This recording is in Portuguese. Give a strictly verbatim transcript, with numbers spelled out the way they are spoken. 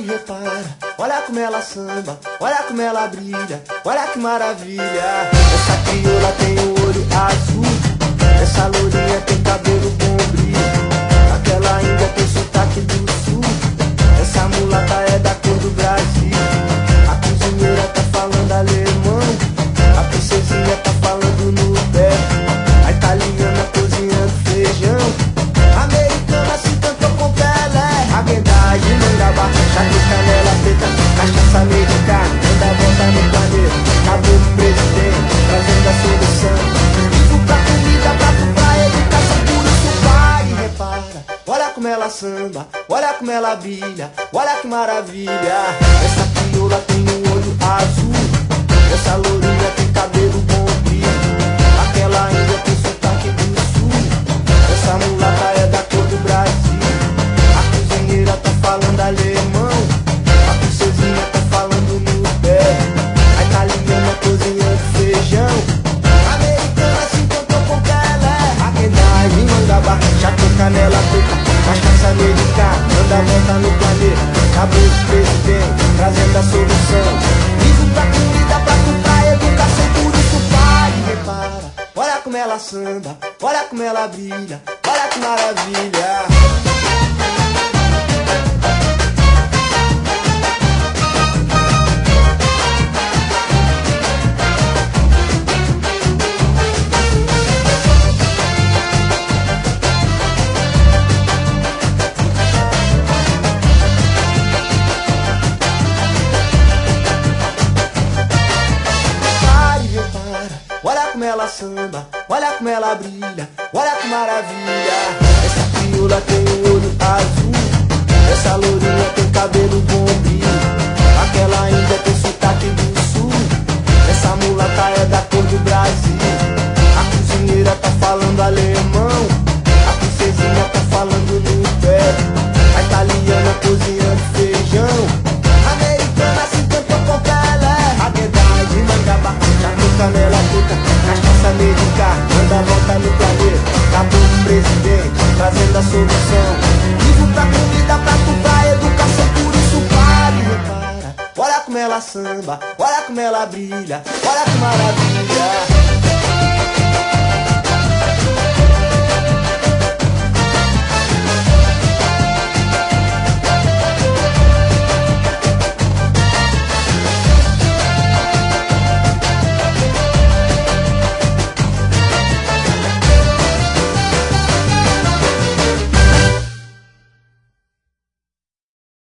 e repara, olha como ela samba, olha como ela brilha, olha que maravilha. Essa crioula tem o olho azul, essa lourinha tem cabelo bom brilho, aquela índia tem sotaque do sul, essa mulata é da cor do Brasil. A cozinheira tá falando alemão, a princesinha tá falando no pé, a italiana cozinhando feijão, a americana se cantou com Pelé. Aguedade, mangaba, chá de canela preta, cachaça americana, manda a volta no planeta. Acabou o presidente, trazendo a solução. Vivo pra comida, prato pra educação, por isso pare e repara. Olha como ela samba, olha como ela brilha, olha que maravilha. Essa crioula tem um olho azul, essa lourinha tem cabelo bom brilho, aquela índia tem sotaque do sul, essa mulata é da cor do Brasil. A cozinheira tá falando alemão, a princesinha tá falando no pé, a italiana cozinhando feijão, a americana se encantou com Pelé. Aguedagem, mangaba, chato, canela preta, cachaça americana, manda a volta no planeta. Acabou o presidente, trazendo a solução. Vivo pra comida, prato pra educação, por isso pare e repara. Olha como ela samba, olha como ela brilha, olha que maravilha. Olha como ela samba, olha como ela brilha, olha que maravilha. Essa crioula tem o olho azul, essa lourinha tem cabelo bom brilho, aquela índia tem sotaque do sul, essa mulata é da cor do Brasil. A cozinheira tá falando alemão, a princesinha tá falando no pé, a italiana cozinhando feijão, a americana se encantou com Pelé. Aguedade, mangaba, chato, canela preta, cachaça americana, manda a volta no planeta. Acabou o presidente, trazendo a solução. Vivo pra comida, prato pra educação, por isso pare e repara. Olha como ela samba, olha como ela brilha, olha que maravilha.